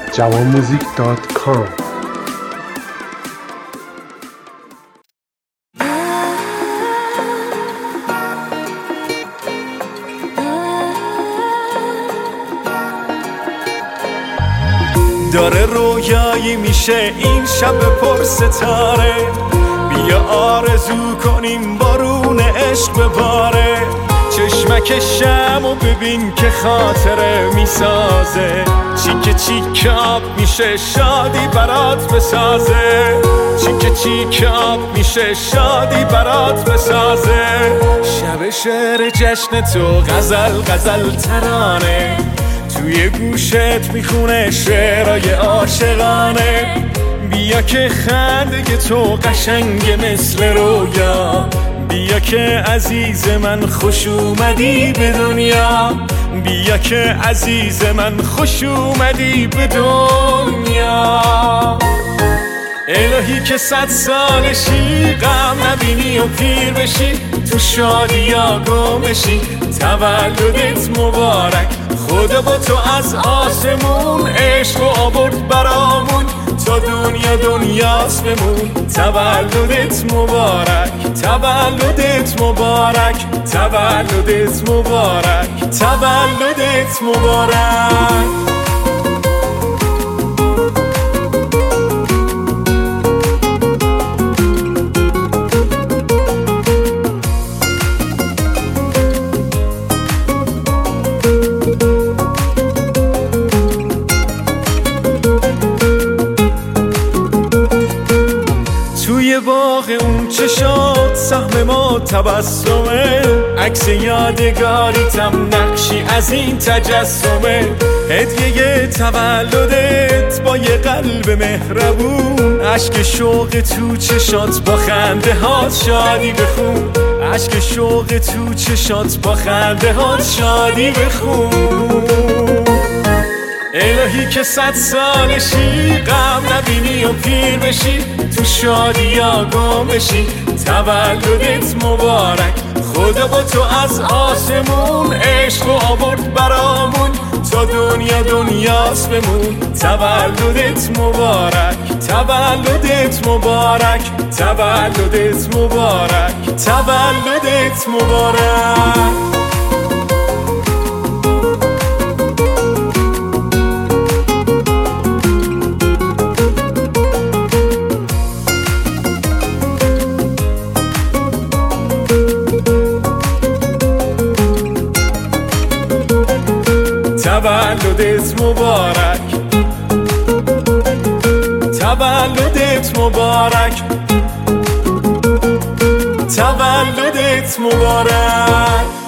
jawanmuzik.com. داره رویایی میشه این شب پر ستاره، بیا آرزو کنیم بارون عشق بباره. چشمک شمو ببین که خاطره میسازه، چیکه چیکه آب میشه شادی برات بسازه. چیکه چیکه آب میشه شادی برات بسازه. شب شعر جشن تو غزل غزل ترانه، توی گوشت میخونه شعرهای عاشقانه. بیا که خنده تو قشنگ مثل رویا، بیا که عزیز من خوش اومدی به دنیا. بیا که عزیز من خوش اومدی به دنیا. الهی که 100 سالشی غم نبینی و پیر بشی، تو شادی ها گم بشی. تولدت مبارک، خدا با تو از آسمون عشق و آورد برامون، تا دنیا دنیاست بمون. تولدت مبارک، تولدت مبارک، تولدت مبارک، تولدت مبارک. توی باغ اون چشات سهم ما تبسمه، عکس یادگاریتم نقشی از این تجسمه. هدیه تولدت با یه قلب مهربون، اشک شوق تو چشات با خنده هات شادی بخون. اشک شوق تو چشات با خنده هات شادی بخون. الهی که 100 سالشی غم نبینی و پیر بشی، تو شادی ها گم بشی. تولدت مبارک، خدا با تو از آسمون عشق و آورد برامون، تا دنیا دنیاست بمون. تولدت مبارک، تولدت مبارک، تولدت مبارک، تولدت مبارک. تولدت مبارک، تولدت مبارک، تولدت مبارک.